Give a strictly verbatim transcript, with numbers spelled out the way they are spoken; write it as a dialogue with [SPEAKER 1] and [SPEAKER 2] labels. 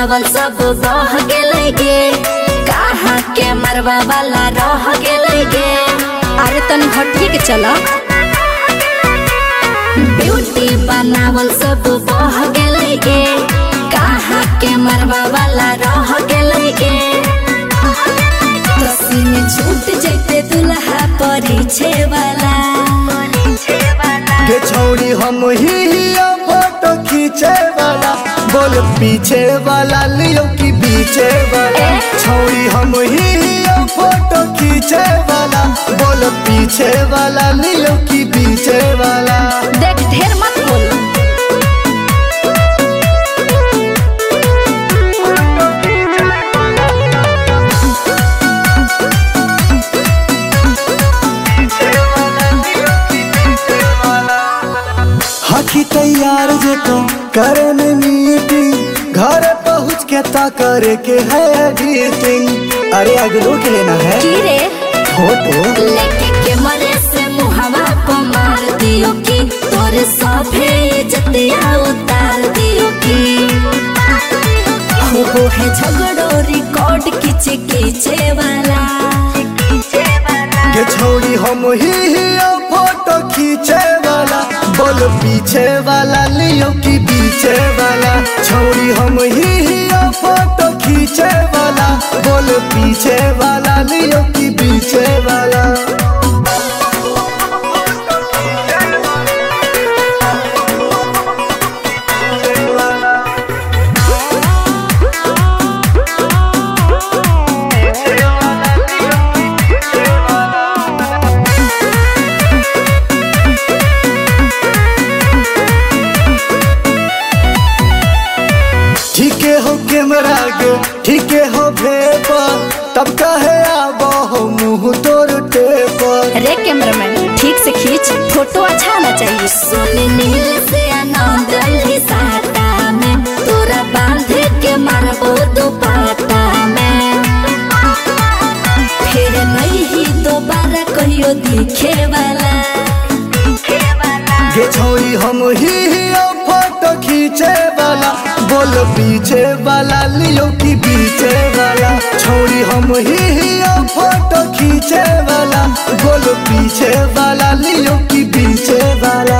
[SPEAKER 1] बनावल सब बह गेलै गे, कहाँ के मरवा वाला रह गेलै गे। अरे तनी हटिए के चला। ब्यूटी बनावल सब बह गेलै गे, कहाँ के मरवा वाला रह गेलै गे। सीने छूट जैते दुल्हा परिछे वाला।
[SPEAKER 2] गे छौड़ी हम ही फोटो खींचे वाला, बोल पीछे वाला लियो कि बीचे वाला। छौड़ी हम ही फोटो खींचे वाला, बोल पीछे वाला लियो कि बीचे वाला।
[SPEAKER 1] देख ढेर मत बोल।
[SPEAKER 2] हकी तैयार जे तो करे में मीटिंग, घर पहुँच के ता करे के है एडिटिंग। अरे अगलो के लेना है
[SPEAKER 1] की रे
[SPEAKER 2] फोटो
[SPEAKER 1] लेके के मरे से मुहवा को मार दियो की, तोरे सभे इज्जतिया उतार दियो की। हो हो है झगड़ो रिकॉर्ड खींचे खींचे वाला।
[SPEAKER 2] गे छौड़ी हम ही फोटो खींचे वाला, बोल पीछे वाला लियो कि बीचे वाला। छौड़ी हम ही फोटो खींचे वाला, बोल पीछे वाला लियो कि बीचे वाला। ठीके हो कैमरा गे, ठीके हो भेपर, तब कहे आबो हो मुँह तोर टेपर।
[SPEAKER 1] रे कैमरामैन ठीक से खींच, फोटो अच्छा आना चाहिए। सोने नील से आनंद ली साटा में, तोरा बांध के मारबो दुपट्टा में। फिर नहीं ही दोबारा कहियो दिखे वाला।
[SPEAKER 2] गे छौड़ी हम ही फोटो खींचे वाला, बोल पीछे वाला लियो कि बीचे वाला। छौड़ी हम ही फोटो खींचे वाला, बोल पीछे वाला लियो कि बीचे वाला।